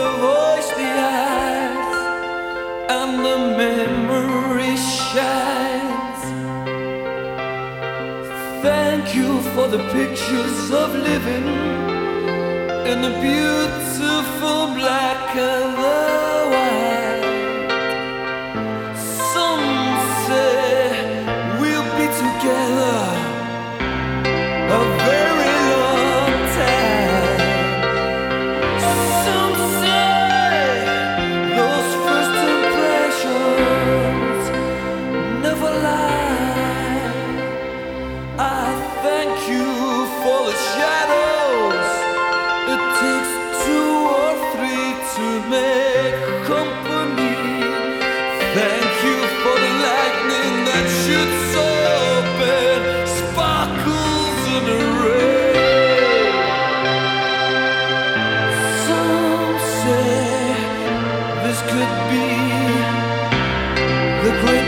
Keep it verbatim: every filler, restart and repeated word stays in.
the voice, the eyes, and the memory shines. Thank you for the pictures of living in the beautiful black and the white. Some say we'll be together a very long time. Some say those first impressions never lie. I thank you for the shadows. It takes two or three to make company. Thank you for the lightning that shoots open, sparkles in the rain. Some say this could be the great